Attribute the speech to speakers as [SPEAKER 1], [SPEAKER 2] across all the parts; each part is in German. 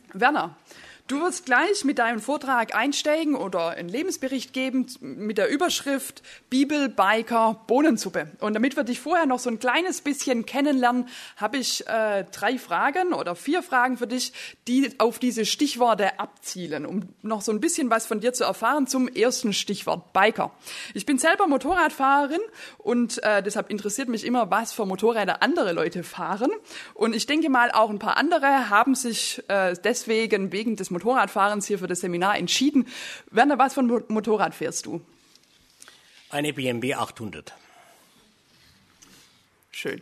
[SPEAKER 1] Werner, du wirst gleich mit deinem Vortrag einsteigen oder einen Lebensbericht geben mit der Überschrift Bibel, Biker, Bohnensuppe. Und damit wir dich vorher noch so ein kleines bisschen kennenlernen, habe ich 3 Fragen oder 4 Fragen für dich, die auf diese Stichworte abzielen, um noch so ein bisschen was von dir zu erfahren zum ersten Stichwort Biker. Ich bin selber Motorradfahrerin und deshalb interessiert mich immer, was für Motorräder andere Leute fahren. Und ich denke mal, auch ein paar andere haben sich deswegen wegen des Motorradfahrens hier für das Seminar entschieden. Werner, was für ein Motorrad fährst du?
[SPEAKER 2] Eine BMW 800.
[SPEAKER 1] Schön.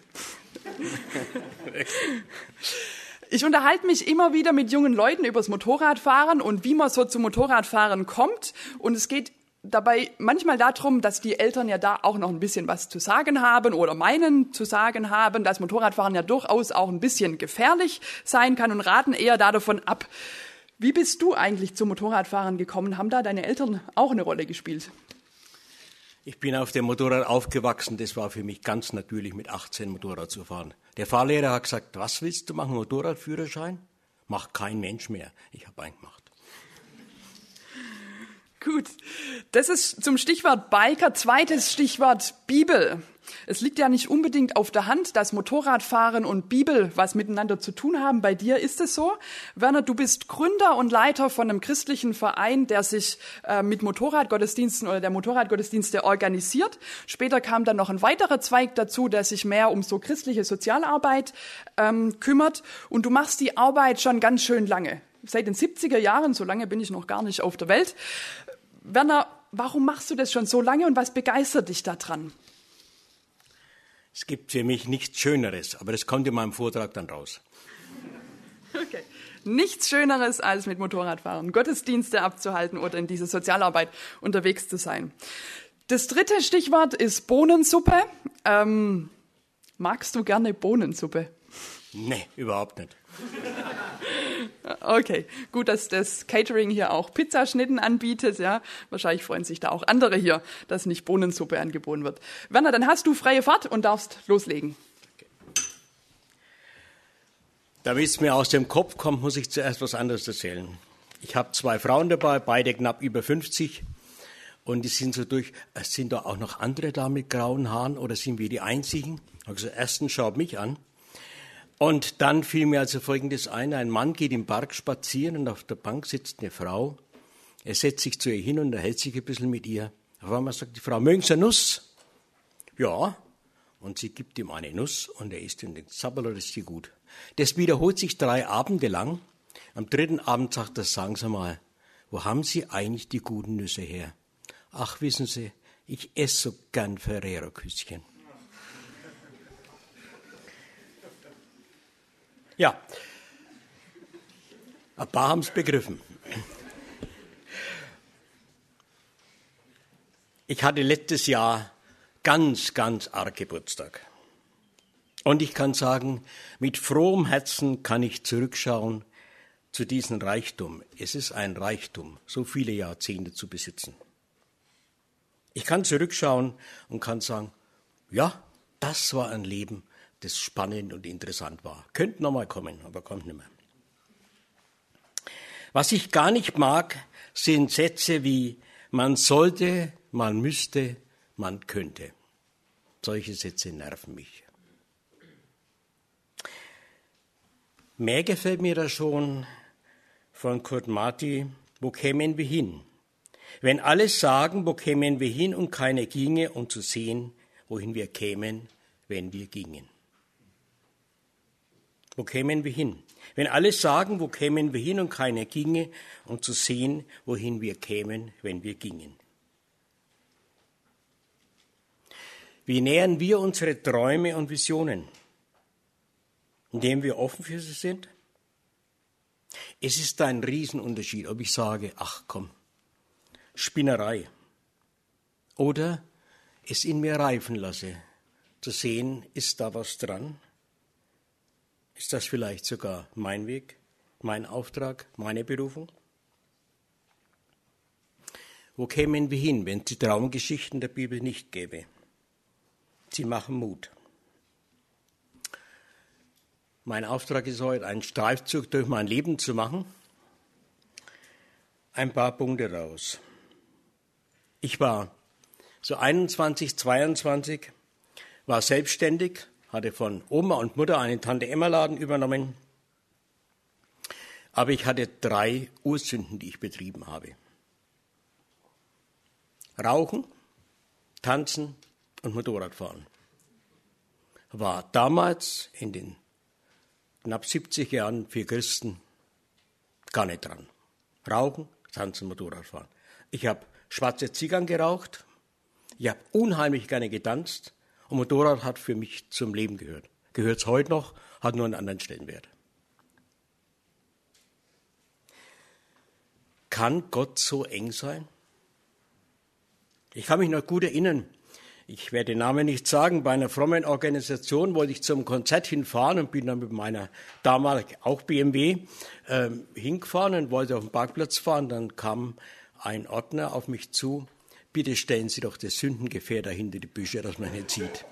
[SPEAKER 1] Ich unterhalte mich immer wieder mit jungen Leuten über das Motorradfahren und wie man so zum Motorradfahren kommt. Und es geht dabei manchmal darum, dass die Eltern ja da auch noch ein bisschen was zu sagen haben oder meinen zu sagen haben, dass Motorradfahren ja durchaus auch ein bisschen gefährlich sein kann und raten eher davon ab. Wie bist du eigentlich zum Motorradfahren gekommen? Haben da deine Eltern auch eine Rolle gespielt?
[SPEAKER 2] Ich bin auf dem Motorrad aufgewachsen. Das war für mich ganz natürlich, mit 18 Motorrad zu fahren. Der Fahrlehrer hat gesagt, was willst du machen, Motorradführerschein? Macht kein Mensch mehr. Ich habe einen gemacht.
[SPEAKER 1] Gut, das ist zum Stichwort Biker. Zweites Stichwort Bibel. Es liegt ja nicht unbedingt auf der Hand, dass Motorradfahren und Bibel was miteinander zu tun haben. Bei dir ist es so. Werner, du bist Gründer und Leiter von einem christlichen Verein, der sich mit Motorradgottesdiensten oder der Motorradgottesdienste organisiert. Später kam dann noch ein weiterer Zweig dazu, der sich mehr um so christliche Sozialarbeit kümmert. Und du machst die Arbeit schon ganz schön lange. Seit den 70er Jahren, so lange bin ich noch gar nicht auf der Welt. Werner, warum machst du das schon so lange und was begeistert dich daran?
[SPEAKER 2] Es gibt für mich nichts Schöneres, aber das kommt in meinem Vortrag dann raus.
[SPEAKER 1] Okay. Nichts Schöneres, als mit Motorradfahren Gottesdienste abzuhalten oder in dieser Sozialarbeit unterwegs zu sein. Das dritte Stichwort ist Bohnensuppe. Magst du gerne Bohnensuppe?
[SPEAKER 2] Nee, überhaupt nicht.
[SPEAKER 1] Okay, gut, dass das Catering hier auch Pizzaschnitten anbietet. Ja, wahrscheinlich freuen sich da auch andere hier, dass nicht Bohnensuppe angeboten wird. Werner, dann hast du freie Fahrt und darfst loslegen.
[SPEAKER 2] Okay. Damit es mir aus dem Kopf kommt, muss ich zuerst was anderes erzählen. Ich habe 2 Frauen dabei, beide knapp über 50. Und die sind so sind da auch noch andere da mit grauen Haaren oder sind wir die Einzigen? Ich habe gesagt, erstens schaut mich an. Und dann fiel mir also Folgendes ein Mann geht im Park spazieren und auf der Bank sitzt eine Frau. Er setzt sich zu ihr hin und erhält sich ein bisschen mit ihr. Auf einmal sagt die Frau, mögen Sie eine Nuss? Ja. Und sie gibt ihm eine Nuss und er isst und denkt, Sabberl, das ist die gut. Das wiederholt sich 3 Abende lang. Am 3. Abend sagt er, sagen Sie mal, wo haben Sie eigentlich die guten Nüsse her? Ach, wissen Sie, ich esse so gern Ferrero-Küsschen. Ja, ein paar haben es begriffen. Ich hatte letztes Jahr ganz arg Geburtstag. Und ich kann sagen, mit frohem Herzen kann ich zurückschauen zu diesem Reichtum. Es ist ein Reichtum, so viele Jahrzehnte zu besitzen. Ich kann zurückschauen und kann sagen, ja, das war ein Leben, das spannend und interessant war. Könnte noch mal kommen, aber kommt nicht mehr. Was ich gar nicht mag, sind Sätze wie man sollte, man müsste, man könnte. Solche Sätze nerven mich. Mehr gefällt mir da schon von Kurt Marti, wo kämen wir hin? Wenn alle sagen, wo kämen wir hin und keiner ginge, um zu sehen, wohin wir kämen, wenn wir gingen. Wo kämen wir hin? Wenn alle sagen, wo kämen wir hin und keiner ginge, um zu sehen, wohin wir kämen, wenn wir gingen. Wie nähern wir unsere Träume und Visionen? Indem wir offen für sie sind? Es ist ein Riesenunterschied, ob ich sage, ach komm, Spinnerei. Oder es in mir reifen lasse, zu sehen, ist da was dran? Ist das vielleicht sogar mein Weg, mein Auftrag, meine Berufung? Wo kämen wir hin, wenn es die Traumgeschichten der Bibel nicht gäbe? Sie machen Mut. Mein Auftrag ist heute, einen Streifzug durch mein Leben zu machen. Ein paar Punkte raus. Ich war so 21, 22, war selbstständig, hatte von Oma und Mutter einen Tante-Emma-Laden übernommen. Aber ich hatte 3 Ursünden, die ich betrieben habe. Rauchen, Tanzen und Motorradfahren. War damals in den knapp 70 Jahren für Christen gar nicht dran. Rauchen, Tanzen, Motorradfahren. Ich habe schwarze Zigarren geraucht, ich habe unheimlich gerne getanzt und Motorrad hat für mich zum Leben gehört. Gehört es heute noch, hat nur einen anderen Stellenwert. Kann Gott so eng sein? Ich kann mich noch gut erinnern, ich werde den Namen nicht sagen, bei einer frommen Organisation wollte ich zum Konzert hinfahren und bin dann mit meiner damals auch BMW hingefahren und wollte auf den Parkplatz fahren. Dann kam ein Ordner auf mich zu, bitte stellen Sie doch das Sündengefähr hinter die Büsche, dass man nicht sieht.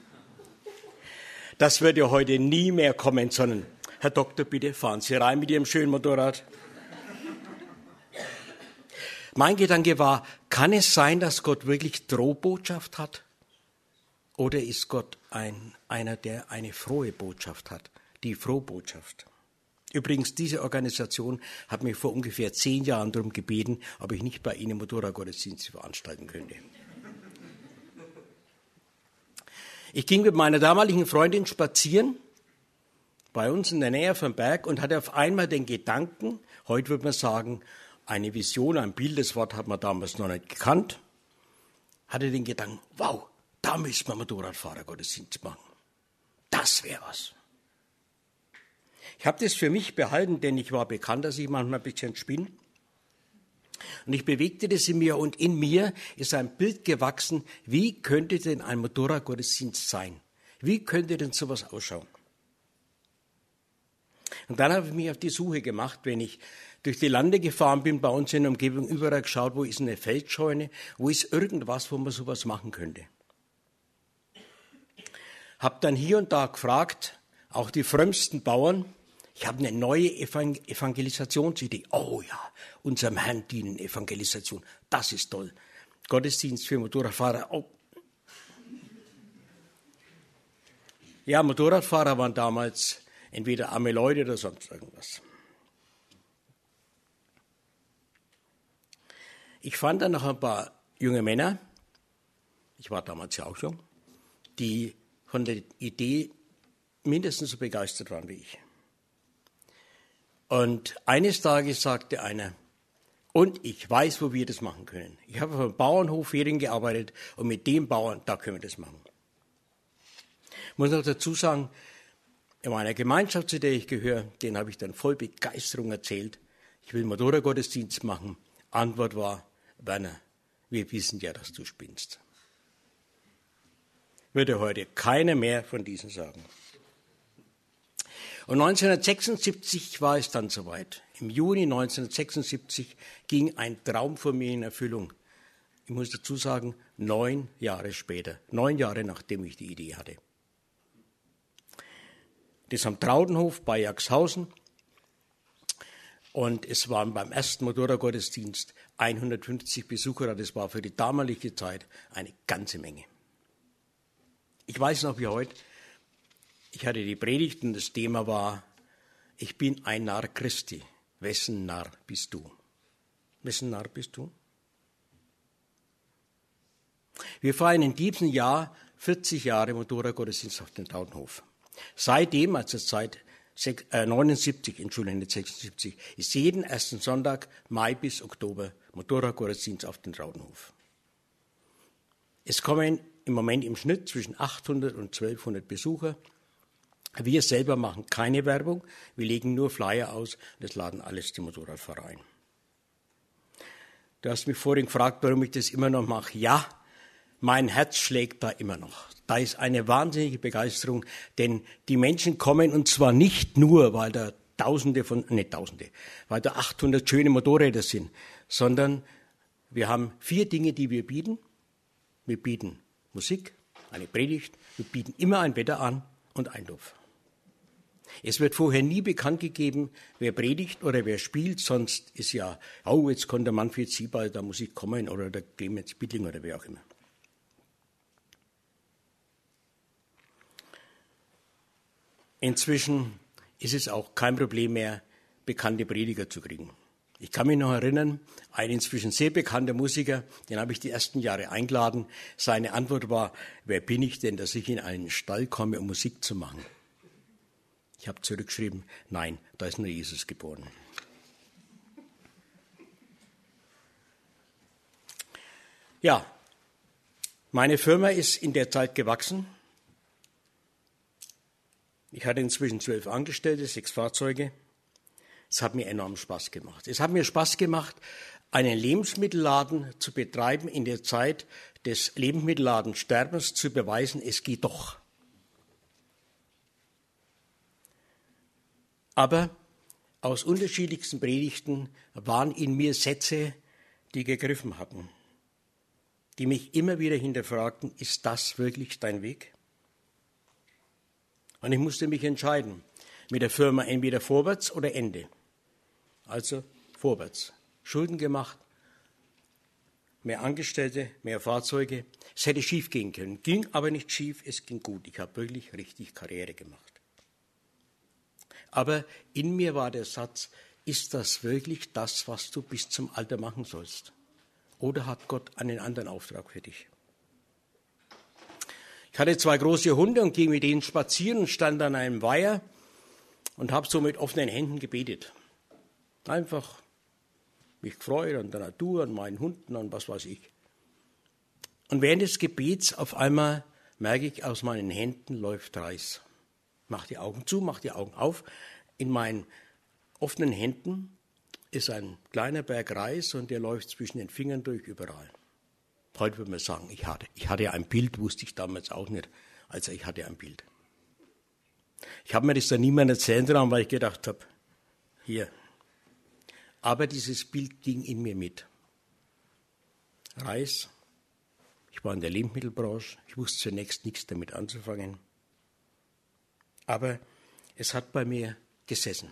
[SPEAKER 2] Das wird ja heute nie mehr kommen, sondern, Herr Doktor, bitte fahren Sie rein mit Ihrem schönen Motorrad. Mein Gedanke war, kann es sein, dass Gott wirklich Drohbotschaft hat? Oder ist Gott einer, der eine frohe Botschaft hat, die Frohbotschaft? Übrigens, diese Organisation hat mich vor ungefähr 10 Jahren darum gebeten, ob ich nicht bei Ihnen Motorradgottesdienste veranstalten könnte. Ich ging mit meiner damaligen Freundin spazieren, bei uns in der Nähe vom Berg, und hatte auf einmal den Gedanken, heute würde man sagen, eine Vision, ein Bild, das Wort hat man damals noch nicht gekannt, hatte den Gedanken, wow, da müssen wir Motorradfahrergottesdienst machen. Das wäre was. Ich habe das für mich behalten, denn ich war bekannt, dass ich manchmal ein bisschen spinne. Und ich bewegte das in mir und in mir ist ein Bild gewachsen, wie könnte denn ein Motorradgottesdienst sein? Wie könnte denn sowas ausschauen? Und dann habe ich mich auf die Suche gemacht, wenn ich durch die Lande gefahren bin, bei uns in der Umgebung überall geschaut, wo ist eine Feldscheune, wo ist irgendwas, wo man sowas machen könnte. Habe dann hier und da gefragt, auch die frömmsten Bauern, ich habe eine neue Evangelisationsidee. Oh ja, unserem Herrn dienen Evangelisation, das ist toll. Gottesdienst für Motorradfahrer. Oh. Ja, Motorradfahrer waren damals entweder arme Leute oder sonst irgendwas. Ich fand dann noch ein paar junge Männer, ich war damals ja auch jung, die von der Idee mindestens so begeistert waren wie ich. Und eines Tages sagte einer, und ich weiß, wo wir das machen können. Ich habe auf einem Bauernhof Ferien gearbeitet und mit dem Bauern, da können wir das machen. Ich muss noch dazu sagen, in meiner Gemeinschaft, zu der ich gehöre, den habe ich dann voll Begeisterung erzählt, ich will Motorradgottesdienst machen. Antwort war, Werner, wir wissen ja, dass du spinnst. Würde heute keiner mehr von diesen sagen. Und 1976 war es dann soweit. Im Juni 1976 ging ein Traum von mir in Erfüllung. Ich muss dazu sagen, 9 Jahre später, 9 Jahre nachdem ich die Idee hatte. Das am Traudenhof bei Jaxhausen. Und es waren beim ersten Motorradgottesdienst 150 Besucher. Das war für die damalige Zeit eine ganze Menge. Ich weiß noch wie heute, ich hatte die Predigt und das Thema war, ich bin ein Narr Christi. Wessen Narr bist du? Wessen Narr bist du? Wir feiern in diesem Jahr 40 Jahre Motorradgottesdienst auf dem Traudenhof. Seitdem, also seit 79, Entschuldigung, nicht 76, ist jeden ersten Sonntag, Mai bis Oktober, Motorradgottesdienst auf den Traudenhof. Es kommen im Moment im Schnitt zwischen 800 und 1200 Besucher. Wir selber machen keine Werbung, wir legen nur Flyer aus, das laden alles die Motorradfahrer ein. Du hast mich vorhin gefragt, warum ich das immer noch mache. Ja, mein Herz schlägt da immer noch. Da ist eine wahnsinnige Begeisterung, denn die Menschen kommen und zwar nicht nur, weil da weil da 800 schöne Motorräder sind, sondern wir haben 4 Dinge, die wir bieten. Wir bieten Musik, eine Predigt, wir bieten immer ein Wetter an und Eintopf. Es wird vorher nie bekannt gegeben, wer predigt oder wer spielt, sonst ist ja, oh, jetzt kommt der Manfred Siebald, da muss ich kommen, oder der Clemens Bittling oder wer auch immer. Inzwischen ist es auch kein Problem mehr, bekannte Prediger zu kriegen. Ich kann mich noch erinnern, ein inzwischen sehr bekannter Musiker, den habe ich die ersten Jahre eingeladen. Seine Antwort war, wer bin ich denn, dass ich in einen Stall komme, um Musik zu machen? Ich habe zurückgeschrieben, nein, da ist nur Jesus geboren. Ja, meine Firma ist in der Zeit gewachsen. Ich hatte inzwischen 12 Angestellte, 6 Fahrzeuge. Es hat mir enorm Spaß gemacht. Es hat mir Spaß gemacht, einen Lebensmittelladen zu betreiben, in der Zeit des Lebensmittelladensterbens zu beweisen, es geht doch. Aber aus unterschiedlichsten Predigten waren in mir Sätze, die gegriffen hatten, die mich immer wieder hinterfragten, ist das wirklich dein Weg? Und ich musste mich entscheiden, mit der Firma entweder vorwärts oder Ende. Also vorwärts. Schulden gemacht, mehr Angestellte, mehr Fahrzeuge. Es hätte schief gehen können, ging aber nicht schief, es ging gut. Ich habe wirklich richtig Karriere gemacht. Aber in mir war der Satz, ist das wirklich das, was du bis zum Alter machen sollst? Oder hat Gott einen anderen Auftrag für dich? Ich hatte 2 große Hunde und ging mit denen spazieren und stand an einem Weiher und habe so mit offenen Händen gebetet. Einfach mich gefreut an der Natur, an meinen Hunden, an was weiß ich. Und während des Gebets auf einmal merke ich, aus meinen Händen läuft Reis. Mach die Augen zu, mach die Augen auf. In meinen offenen Händen ist ein kleiner Berg Reis und der läuft zwischen den Fingern durch überall. Heute würde man sagen, ich hatte ein Bild, wusste ich damals auch nicht. Also ich hatte ein Bild. Ich habe mir das dann niemandem erzählen trauen, weil ich gedacht habe, hier. Aber dieses Bild ging in mir mit. Reis, ich war in der Lebensmittelbranche, ich wusste zunächst nichts damit anzufangen. Aber es hat bei mir gesessen.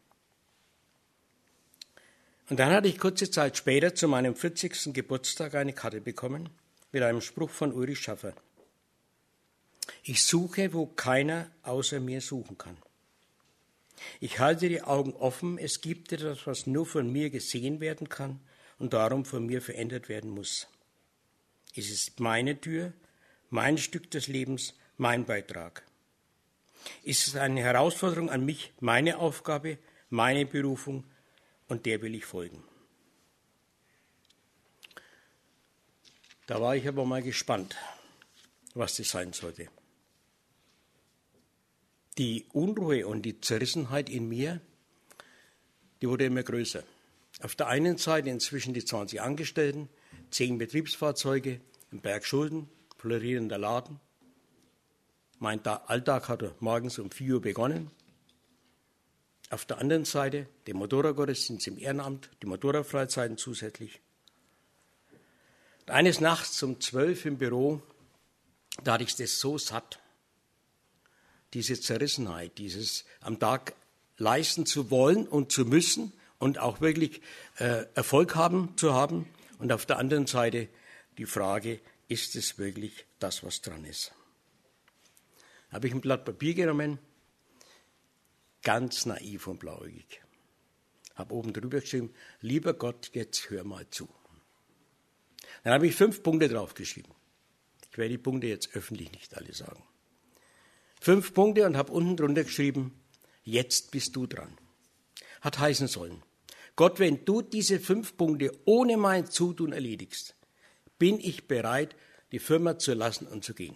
[SPEAKER 2] Und dann hatte ich kurze Zeit später zu meinem 40. Geburtstag eine Karte bekommen mit einem Spruch von Ulrich Schaffer. Ich suche, wo keiner außer mir suchen kann. Ich halte die Augen offen, es gibt etwas, was nur von mir gesehen werden kann und darum von mir verändert werden muss. Es ist meine Tür, mein Stück des Lebens, mein Beitrag. Es ist eine Herausforderung an mich, meine Aufgabe, meine Berufung, und der will ich folgen. Da war ich aber mal gespannt, was das sein sollte. Die Unruhe und die Zerrissenheit in mir, die wurde immer größer. Auf der einen Seite inzwischen die 20 Angestellten, 10 Betriebsfahrzeuge, ein Berg Schulden, florierender Laden. Mein Alltag hatte morgens um 4 Uhr begonnen. Auf der anderen Seite der Motorradgottesdienst im Ehrenamt, die Motorradfreizeiten zusätzlich. Und eines Nachts um 12 im Büro, da hatte ich das so satt. Diese Zerrissenheit, dieses am Tag leisten zu wollen und zu müssen und auch wirklich Erfolg zu haben. Und auf der anderen Seite die Frage, ist es wirklich das, was dran ist? Habe ich ein Blatt Papier genommen, ganz naiv und blauäugig. Habe oben drüber geschrieben, lieber Gott, jetzt hör mal zu. Dann habe ich 5 Punkte draufgeschrieben. Ich werde die Punkte jetzt öffentlich nicht alle sagen. 5 Punkte und habe unten drunter geschrieben, jetzt bist du dran. Hat heißen sollen, Gott, wenn du diese 5 Punkte ohne mein Zutun erledigst, bin ich bereit, die Firma zu lassen und zu gehen.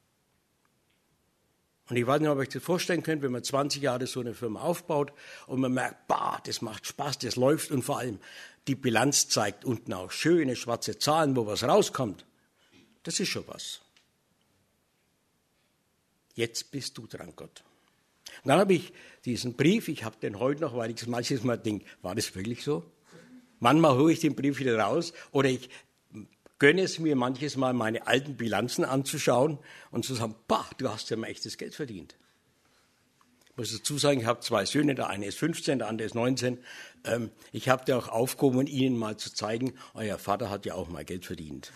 [SPEAKER 2] Und ich weiß nicht, ob ihr euch das vorstellen könnt, wenn man 20 Jahre so eine Firma aufbaut und man merkt, das macht Spaß, das läuft und vor allem die Bilanz zeigt unten auch schöne schwarze Zahlen, wo was rauskommt. Das ist schon was. Jetzt bist du dran, Gott. Und dann habe ich diesen Brief, ich habe den heute noch, weil ich manches Mal denke, war das wirklich so? Manchmal hole ich den Brief wieder raus oder ich gönne es mir manches Mal, meine alten Bilanzen anzuschauen und zu sagen, du hast ja mal echtes Geld verdient. Ich muss dazu sagen, ich habe 2 Söhne, der eine ist 15, der andere ist 19. Ich habe dir auch aufgehoben, Ihnen mal zu zeigen, euer Vater hat ja auch mal Geld verdient.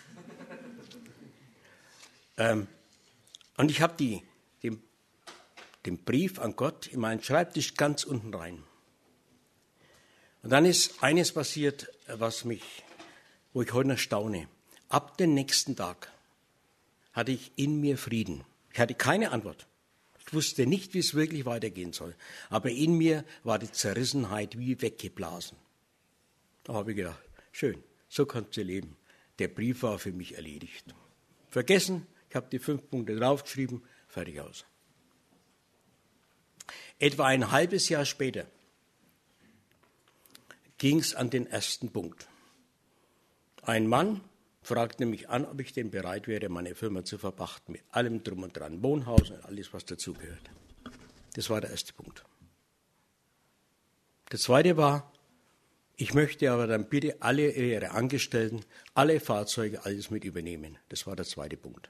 [SPEAKER 2] Und ich habe den Brief an Gott in meinen Schreibtisch ganz unten rein. Und dann ist eines passiert, wo ich heute noch staune. Ab dem nächsten Tag hatte ich in mir Frieden. Ich hatte keine Antwort. Ich wusste nicht, wie es wirklich weitergehen soll. Aber in mir war die Zerrissenheit wie weggeblasen. Da habe ich gedacht, schön, so kannst du leben. Der Brief war für mich erledigt. Vergessen, ich habe die 5 Punkte draufgeschrieben, fertig aus. Etwa ein halbes Jahr später ging es an den ersten Punkt. Ein Mann fragte mich an, ob ich denn bereit wäre, meine Firma zu verpachten, mit allem drum und dran, Wohnhaus und alles, was dazugehört. Das war der erste Punkt. Der zweite war, ich möchte aber dann bitte alle Ihre Angestellten, alle Fahrzeuge, alles mit übernehmen. Das war der zweite Punkt.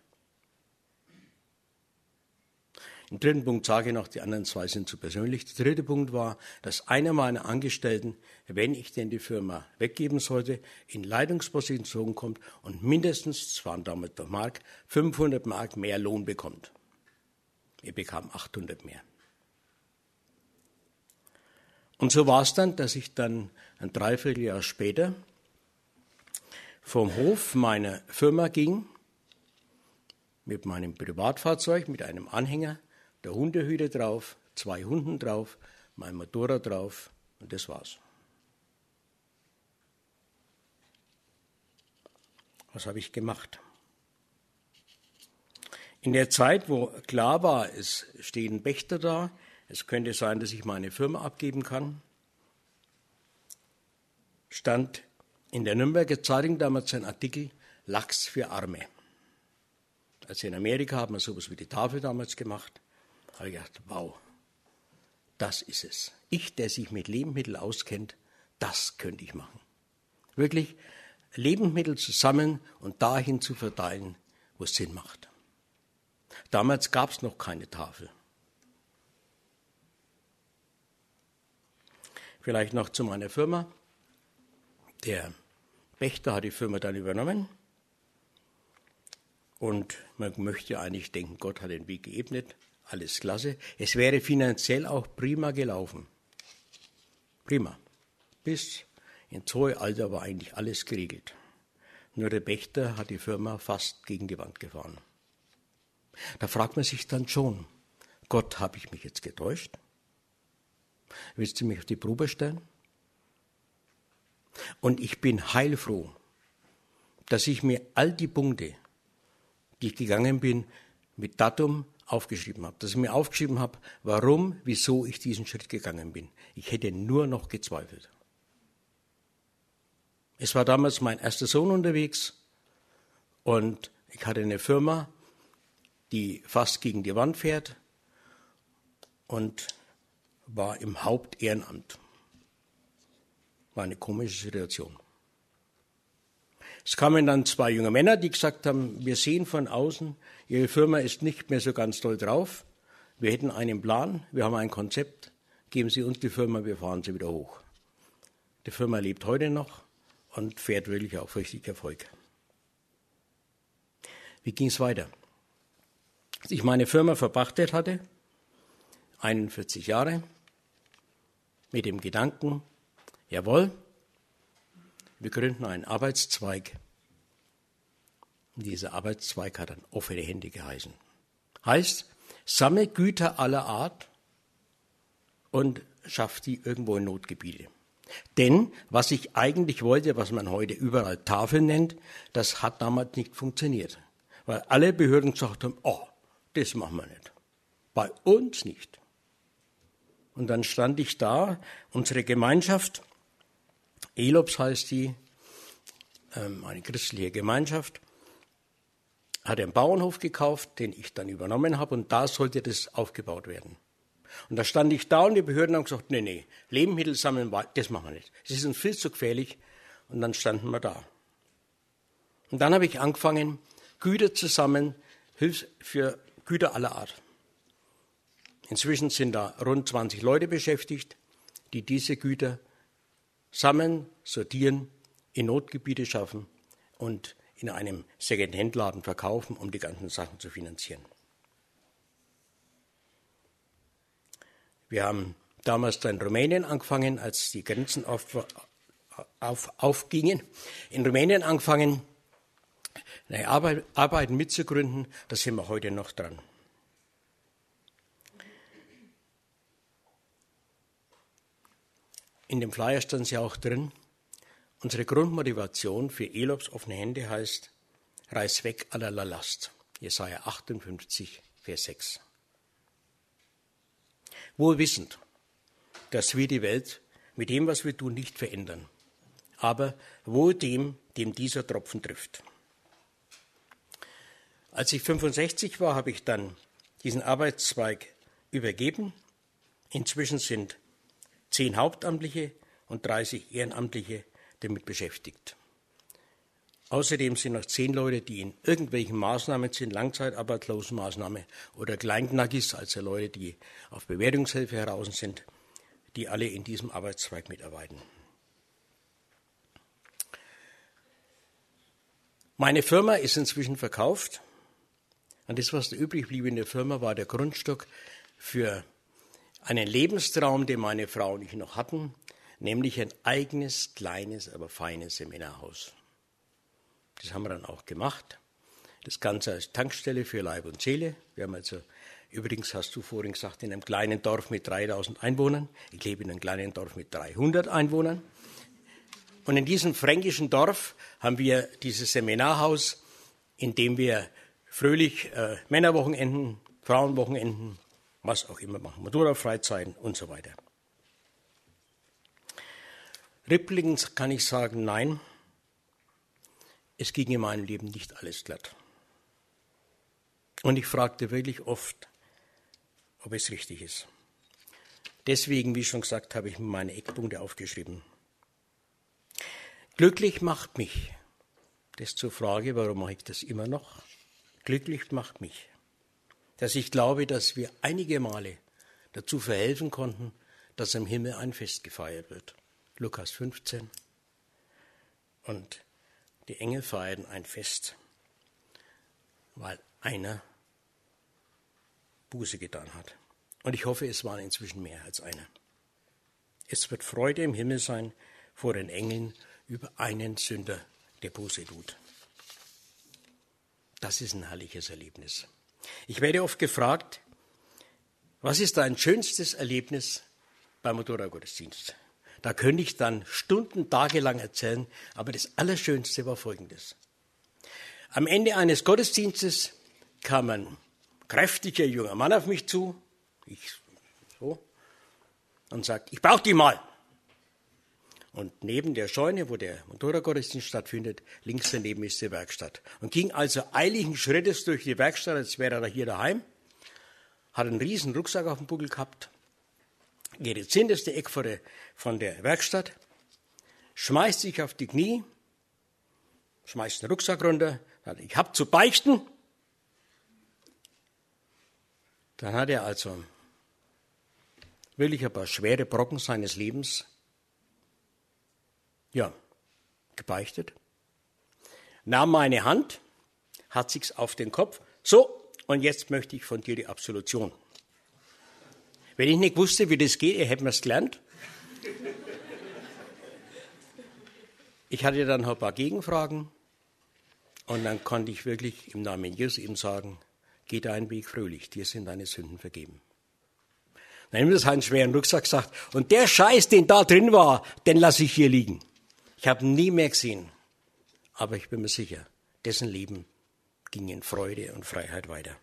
[SPEAKER 2] Im dritten Punkt sage ich noch, die anderen 2 sind zu persönlich. Der dritte Punkt war, dass einer meiner Angestellten, wenn ich denn die Firma weggeben sollte, in Leitungsposition kommt und mindestens, das waren damals noch Mark, 500 Mark mehr Lohn bekommt. Er bekam 800 mehr. Und so war es dann, dass ich dann ein Dreivierteljahr später vom Hof meiner Firma ging, mit meinem Privatfahrzeug, mit einem Anhänger, der Hundehütte drauf, 2 Hunden drauf, mein Motorrad drauf und das war's. Was habe ich gemacht? In der Zeit, wo klar war, es stehen Pächter da, es könnte sein, dass ich meine Firma abgeben kann, stand in der Nürnberger Zeitung damals ein Artikel, Lachs für Arme. Also in Amerika hat man sowas wie die Tafel damals gemacht. Da habe ich gedacht, wow, das ist es. Ich, der sich mit Lebensmitteln auskennt, das könnte ich machen. Wirklich Lebensmittel zu sammeln und dahin zu verteilen, wo es Sinn macht. Damals gab es noch keine Tafel. Vielleicht noch zu meiner Firma. Der Pächter hat die Firma dann übernommen. Und man möchte eigentlich denken, Gott hat den Weg geebnet. Alles klasse. Es wäre finanziell auch prima gelaufen. Prima. Bis ins hohe Alter war eigentlich alles geregelt. Nur der Pächter hat die Firma fast gegen die Wand gefahren. Da fragt man sich dann schon, Gott, habe ich mich jetzt getäuscht? Willst du mich auf die Probe stellen? Und ich bin heilfroh, dass ich mir all die Punkte, die ich gegangen bin, mit Datum aufgeschrieben habe. Dass ich mir aufgeschrieben habe, warum, wieso ich diesen Schritt gegangen bin. Ich hätte nur noch gezweifelt. Es war damals mein erster Sohn unterwegs und ich hatte eine Firma, die fast gegen die Wand fährt und war im Hauptehrenamt. War eine komische Situation. Es kamen dann 2 junge Männer, die gesagt haben, wir sehen von außen, Ihre Firma ist nicht mehr so ganz toll drauf. Wir hätten einen Plan, wir haben ein Konzept, geben Sie uns die Firma, wir fahren sie wieder hoch. Die Firma lebt heute noch und fährt wirklich auch richtig Erfolg. Wie ging es weiter? Als ich meine Firma verpachtet hatte, 41 Jahre, mit dem Gedanken, jawohl, wir gründen einen Arbeitszweig. Und dieser Arbeitszweig hat dann offene Hände geheißen. Heißt, sammle Güter aller Art und schaff die irgendwo in Notgebiete. Denn was ich eigentlich wollte, was man heute überall Tafel nennt, das hat damals nicht funktioniert. Weil alle Behörden gesagt haben, oh, das machen wir nicht. Bei uns nicht. Und dann stand ich da, unsere Gemeinschaft, ELOPS heißt die, eine christliche Gemeinschaft, hat einen Bauernhof gekauft, den ich dann übernommen habe, und da sollte das aufgebaut werden. Und da stand ich da und die Behörden haben gesagt, nee, Lebensmittel sammeln, das machen wir nicht. Es ist uns viel zu gefährlich. Und dann standen wir da. Und dann habe ich angefangen, Güter zu sammeln für Güter aller Art. Inzwischen sind da rund 20 Leute beschäftigt, die diese Güter sammeln, sortieren, in Notgebiete schaffen und in einem Second-Hand-Laden verkaufen, um die ganzen Sachen zu finanzieren. Wir haben damals da in Rumänien angefangen, als die Grenzen aufgingen. In Rumänien angefangen, eine Arbeit mitzugründen, da sind wir heute noch dran. In dem Flyer stand es ja auch drin, unsere Grundmotivation für Elobs offene Hände heißt, reiß weg allerlei Last. Jesaja 58, Vers 6. Wohl wissend, dass wir die Welt mit dem, was wir tun, nicht verändern. Aber wohl dem, dem dieser Tropfen trifft. Als ich 65 war, habe ich dann diesen Arbeitszweig übergeben. Inzwischen sind 10 Hauptamtliche und 30 Ehrenamtliche damit beschäftigt. Außerdem sind noch 10 Leute, die in irgendwelchen Maßnahmen sind, Langzeitarbeitslosenmaßnahme oder Kleinknackis, also Leute, die auf Bewährungshilfe heraus sind, die alle in diesem Arbeitszweig mitarbeiten. Meine Firma ist inzwischen verkauft und das, was da übrig blieb in der Firma, war der Grundstock für einen Lebenstraum, den meine Frau und ich noch hatten, nämlich ein eigenes, kleines, aber feines Seminarhaus. Das haben wir dann auch gemacht. Das Ganze als Tankstelle für Leib und Seele. Wir haben also, übrigens hast du vorhin gesagt, in einem kleinen Dorf mit 3000 Einwohnern. Ich lebe in einem kleinen Dorf mit 300 Einwohnern. Und in diesem fränkischen Dorf haben wir dieses Seminarhaus, in dem wir fröhlich Männerwochenenden, Frauenwochenenden, was auch immer machen, Motorradfreizeiten und so weiter. Rückblickend kann ich sagen, nein, es ging in meinem Leben nicht alles glatt. Und ich fragte wirklich oft, ob es richtig ist. Deswegen, wie schon gesagt, habe ich mir meine Eckpunkte aufgeschrieben. Glücklich macht mich, das zur Frage, warum mache ich das immer noch? Glücklich macht mich, dass ich glaube, dass wir einige Male dazu verhelfen konnten, dass im Himmel ein Fest gefeiert wird. Lukas 15. Und die Engel feierten ein Fest, weil einer Buße getan hat. Und ich hoffe, es waren inzwischen mehr als einer. Es wird Freude im Himmel sein vor den Engeln über einen Sünder, der Buße tut. Das ist ein herrliches Erlebnis. Ich werde oft gefragt, was ist dein schönstes Erlebnis beim Motorradgottesdienst? Da könnte ich dann Stunden, tagelang erzählen, aber das Allerschönste war Folgendes. Am Ende eines Gottesdienstes kam ein kräftiger junger Mann auf mich zu, und sagt, ich brauche die mal. Und neben der Scheune, wo der Motorradgottesdienst stattfindet, links daneben ist die Werkstatt. Und ging also eiligen Schrittes durch die Werkstatt, als wäre er hier daheim, hat einen riesen Rucksack auf dem Buckel gehabt, geht ins hinterste Eck von der Werkstatt, schmeißt sich auf die Knie, schmeißt den Rucksack runter, sagt, ich habe zu beichten. Dann hat er also wirklich ein paar schwere Brocken seines Lebens gebeichtet, nahm meine Hand, hat sich's auf den Kopf, so, und jetzt möchte ich von dir die Absolution. Wenn ich nicht wusste, wie das geht, hätten wir es gelernt. Ich hatte dann ein paar Gegenfragen und dann konnte ich wirklich im Namen Jesu ihm sagen, geh deinen Weg fröhlich, dir sind deine Sünden vergeben. Dann hat er das einen schweren Rucksack gesagt, und der Scheiß, den da drin war, den lasse ich hier liegen. Ich habe ihn nie mehr gesehen, aber ich bin mir sicher, dessen Leben ging in Freude und Freiheit weiter.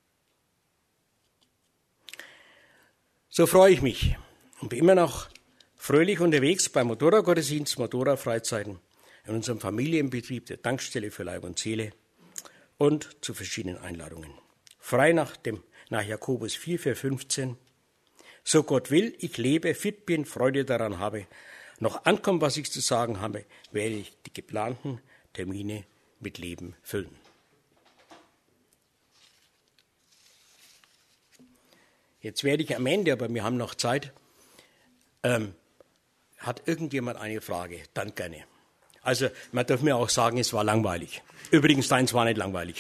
[SPEAKER 2] So freue ich mich und bin immer noch fröhlich unterwegs beim Motorradgottesdienst, Motorradfreizeiten, in unserem Familienbetrieb der Tankstelle für Leib und Seele und zu verschiedenen Einladungen. Frei nach Jakobus 4, Vers 15. So Gott will, ich lebe, fit bin, Freude daran habe, noch ankommt, was ich zu sagen habe, werde ich die geplanten Termine mit Leben füllen. Jetzt werde ich am Ende, aber wir haben noch Zeit. Hat irgendjemand eine Frage? Dann gerne. Also man darf mir auch sagen, es war langweilig. Übrigens, deins war nicht langweilig.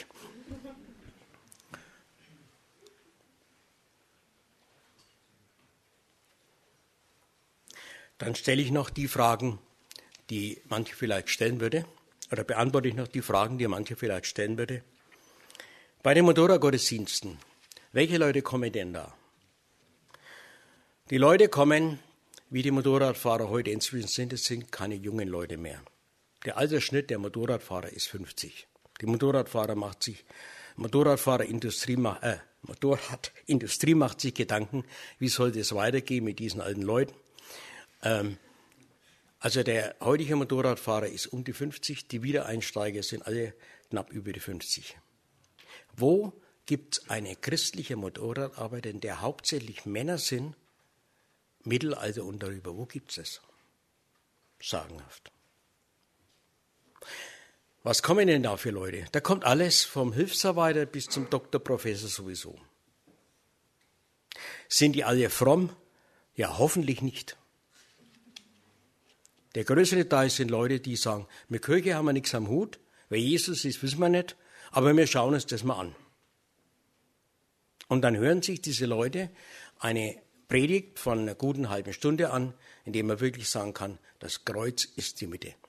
[SPEAKER 2] Dann stelle ich noch die Fragen, die manche vielleicht stellen würde, oder beantworte ich noch die Fragen, die manche vielleicht stellen würde. Bei den Motorradgottesdiensten, welche Leute kommen denn da? Die Leute kommen, wie die Motorradfahrer heute inzwischen sind, es sind keine jungen Leute mehr. Der Altersschnitt der Motorradfahrer ist 50. Die Motorradindustrie macht sich Gedanken, wie sollte es weitergehen mit diesen alten Leuten. Also der heutige Motorradfahrer ist um die 50, die Wiedereinsteiger sind alle knapp über die 50. Wo gibt es eine christliche Motorradarbeit, in der hauptsächlich Männer sind, Mittelalter und darüber? Wo gibt es das? Sagenhaft. Was kommen denn da für Leute? Da kommt alles vom Hilfsarbeiter bis zum Doktor, Professor sowieso. Sind die alle fromm? Ja, hoffentlich nicht. Der größere Teil sind Leute, die sagen, mit Kirche haben wir nichts am Hut, wer Jesus ist, wissen wir nicht, aber wir schauen uns das mal an. Und dann hören sich diese Leute eine Predigt von einer guten halben Stunde an, in der man wirklich sagen kann, das Kreuz ist die Mitte.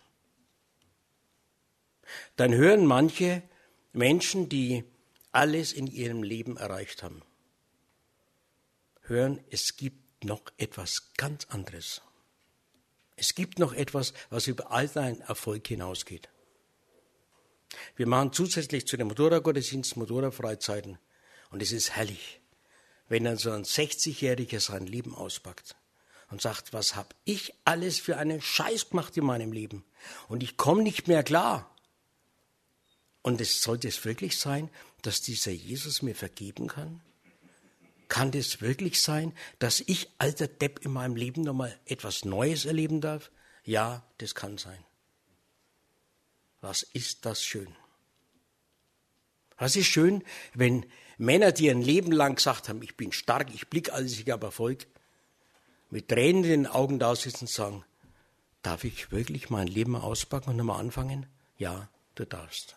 [SPEAKER 2] Dann hören manche Menschen, die alles in ihrem Leben erreicht haben, hören, es gibt noch etwas ganz anderes. Es gibt noch etwas, was über all deinen Erfolg hinausgeht. Wir machen zusätzlich zu den Motorradgottesdiensten Motorradfreizeiten. Und es ist herrlich, wenn dann so ein 60-Jähriger sein Leben auspackt und sagt, was habe ich alles für einen Scheiß gemacht in meinem Leben? Und ich komme nicht mehr klar. Und sollte es wirklich sein, dass dieser Jesus mir vergeben kann? Kann das wirklich sein, dass ich, alter Depp, in meinem Leben nochmal etwas Neues erleben darf? Ja, das kann sein. Was ist das schön? Was ist schön, wenn Männer, die ein Leben lang gesagt haben, ich bin stark, ich blicke alles, ich habe Erfolg, mit Tränen in den Augen da sitzen und sagen, darf ich wirklich mein Leben auspacken und nochmal anfangen? Ja, du darfst.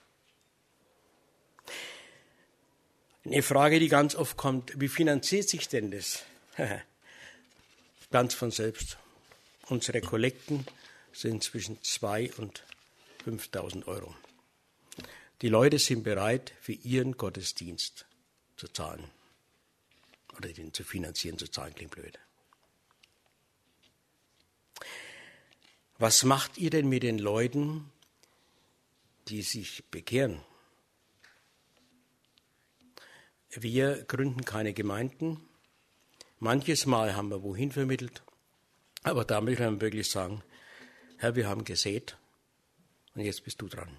[SPEAKER 2] Eine Frage, die ganz oft kommt, wie finanziert sich denn das? Ganz von selbst. Unsere Kollekten sind zwischen 2.000 und 5.000 Euro. Die Leute sind bereit, für ihren Gottesdienst zu zahlen. Oder den zu finanzieren, zu zahlen, klingt blöd. Was macht ihr denn mit den Leuten, die sich bekehren? Wir gründen keine Gemeinden. Manches Mal haben wir wohin vermittelt. Aber damit können wir wirklich sagen, Herr, wir haben gesät und jetzt bist du dran.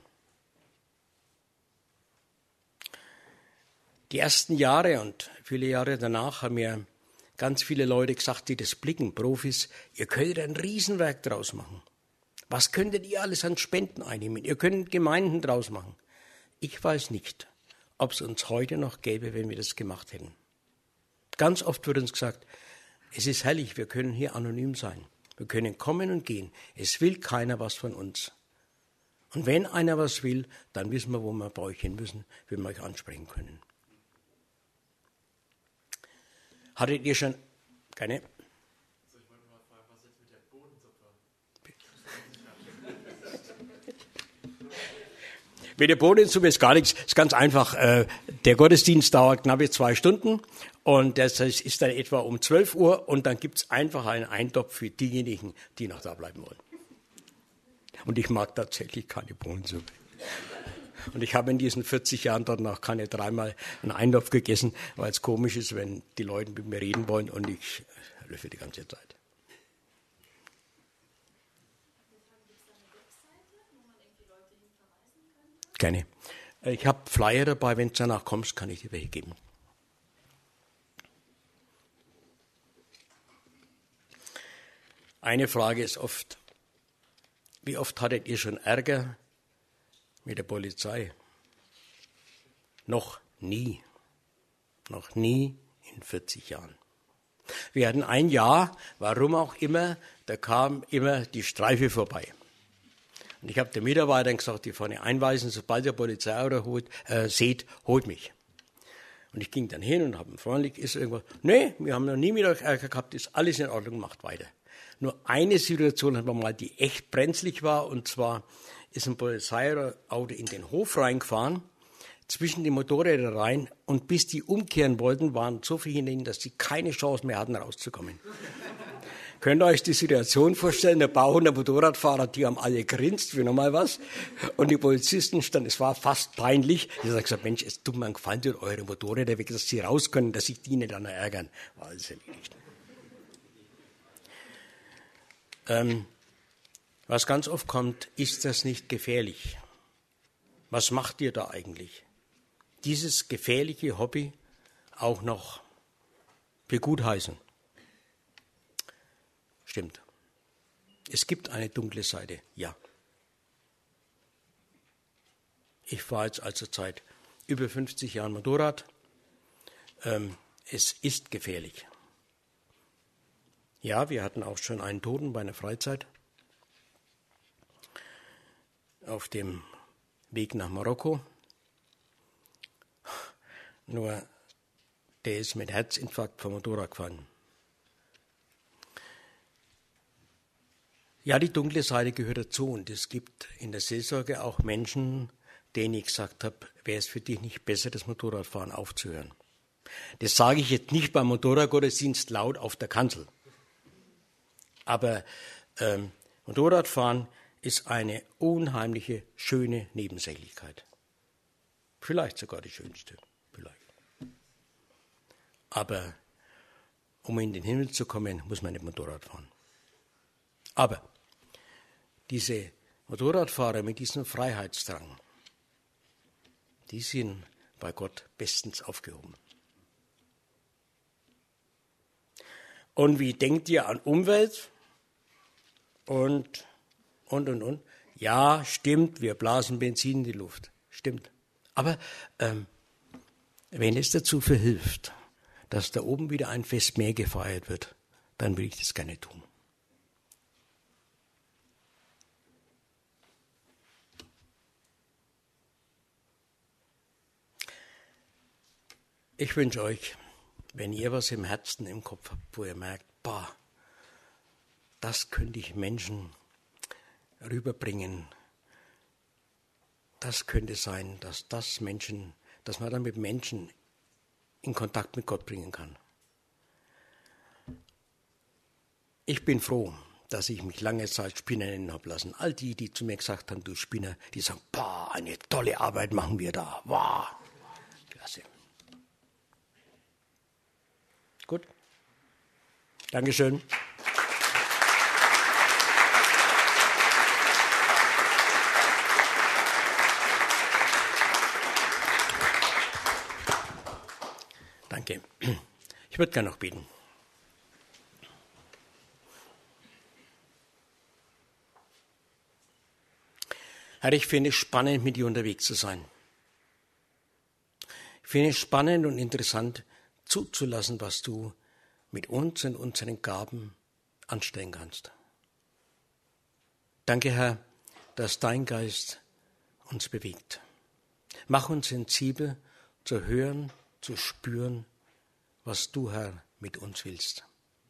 [SPEAKER 2] Die ersten Jahre und viele Jahre danach haben mir ganz viele Leute gesagt, die das blicken, Profis, ihr könnt ein Riesenwerk draus machen. Was könntet ihr alles an Spenden einnehmen? Ihr könnt Gemeinden draus machen. Ich weiß nicht, ob es uns heute noch gäbe, wenn wir das gemacht hätten. Ganz oft wird uns gesagt, es ist herrlich, wir können hier anonym sein. Wir können kommen und gehen. Es will keiner was von uns. Und wenn einer was will, dann wissen wir, wo wir bei euch hin müssen, wie wir euch ansprechen können. Hattet ihr schon keine?
[SPEAKER 3] Also ich wollte mal fragen, was jetzt mit der Bohnensuppe?
[SPEAKER 2] Mit der Bohnensuppe ist gar nichts, ist ganz einfach. Der Gottesdienst dauert knappe 2 Stunden und das ist dann etwa um 12 Uhr und dann gibt es einfach einen Eintopf für diejenigen, die noch da bleiben wollen. Und ich mag tatsächlich keine Bohnensuppe. Und ich habe in diesen 40 Jahren dort noch keine 3-mal einen Eintopf gegessen, weil es komisch ist, wenn die Leute mit mir reden wollen und ich löffel die ganze Zeit. Gerne. Ich habe Flyer dabei, wenn du danach kommst, kann ich dir welche geben. Eine Frage ist oft, wie oft hattet ihr schon Ärger mit der Polizei? Noch nie. Noch nie in 40 Jahren. Wir hatten ein Jahr, warum auch immer, da kam immer die Streife vorbei. Und ich habe den Mitarbeitern gesagt, die vorne einweisen, sobald der Polizeiauto seht, holt mich. Und ich ging dann hin und habe freundlich, ist irgendwas, nee, wir haben noch nie mit euch Ärger gehabt, ist alles in Ordnung, macht weiter. Nur eine Situation hatten wir mal, die echt brenzlig war, und zwar ist ein Polizeiauto in den Hof reingefahren, zwischen die Motorräder rein, und bis die umkehren wollten, waren so viele hinter ihnen, dass sie keine Chance mehr hatten, rauszukommen. Könnt ihr euch die Situation vorstellen? Der Bauch und der Motorradfahrer, die haben alle grinst, wie nochmal was. Und die Polizisten standen, es war fast peinlich. Die haben gesagt, Mensch, es tut mir einen Gefallen, tut eure Motorräder weg, dass sie raus können, dass sich die nicht dann ärgern. War alles erledigt. Was ganz oft kommt, ist das nicht gefährlich? Was macht ihr da eigentlich? Dieses gefährliche Hobby auch noch begutheißen. Stimmt. Es gibt eine dunkle Seite, ja. Ich fahre jetzt also seit über 50 Jahren Motorrad. Es ist gefährlich. Ja, wir hatten auch schon einen Toten bei einer Freizeit auf dem Weg nach Marokko. Nur, der ist mit Herzinfarkt vom Motorrad gefahren. Ja, die dunkle Seite gehört dazu, und es gibt in der Seelsorge auch Menschen, denen ich gesagt habe, wäre es für dich nicht besser, das Motorradfahren aufzuhören. Das sage ich jetzt nicht beim Motorradgottesdienst laut auf der Kanzel. Aber Motorradfahren ist eine unheimliche, schöne Nebensächlichkeit. Vielleicht sogar die schönste, vielleicht. Aber um in den Himmel zu kommen, muss man nicht Motorrad fahren. Aber diese Motorradfahrer mit diesem Freiheitsdrang, die sind bei Gott bestens aufgehoben. Und wie denkt ihr an Umwelt? Und. Ja, stimmt, wir blasen Benzin in die Luft. Stimmt. Aber wenn es dazu verhilft, dass da oben wieder ein Fest mehr gefeiert wird, dann will ich das gerne tun. Ich wünsche euch, wenn ihr was im Herzen, im Kopf habt, wo ihr merkt, das könnte ich Menschen rüberbringen, das könnte sein, dass man dann mit Menschen in Kontakt mit Gott bringen kann. Ich bin froh, dass ich mich lange Zeit Spinner nennen habe lassen. All die zu mir gesagt haben, du Spinner, die sagen, eine tolle Arbeit machen wir da. Wow. Klasse. Gut. Dankeschön. Danke. Ich würde gerne noch beten. Herr, ich finde es spannend, mit dir unterwegs zu sein. Ich finde es spannend und interessant, zuzulassen, was du mit uns und unseren Gaben anstellen kannst. Danke, Herr, dass dein Geist uns bewegt. Mach uns sensibel zu hören, zu spüren, was du, Herr, mit uns willst.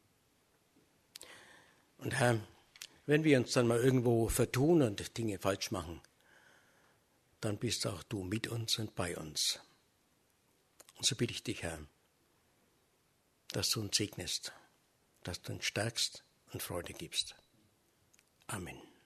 [SPEAKER 2] Und Herr, wenn wir uns dann mal irgendwo vertun und Dinge falsch machen, dann bist auch du mit uns und bei uns. Und so bitte ich dich, Herr, dass du uns segnest, dass du uns stärkst und Freude gibst. Amen.